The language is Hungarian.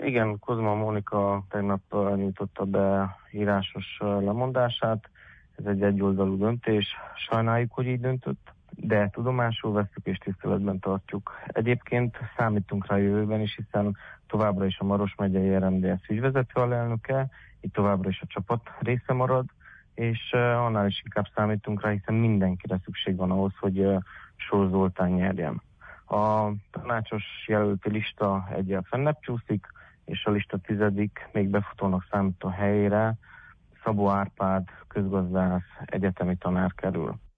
Igen, Kozma Mónika tegnap nyújtotta be írásos lemondását. Ez egy egyoldalú döntés. Sajnáljuk, hogy így döntött, de tudomásul vesszük és tiszteletben tartjuk. Egyébként számítunk rá a jövőben is, hiszen továbbra is a Maros megyei RMDSZ ügyvezető alelnöke, így továbbra is a csapat része marad, és annál is inkább számítunk rá, hiszen mindenkire szükség van ahhoz, hogy Sor Zoltán nyerjen. A tanácsos jelölti lista egyel fennebb csúszik, és a lista 10. még befutónak számító helyére Szabó Árpád közgazdász egyetemi tanár kerül.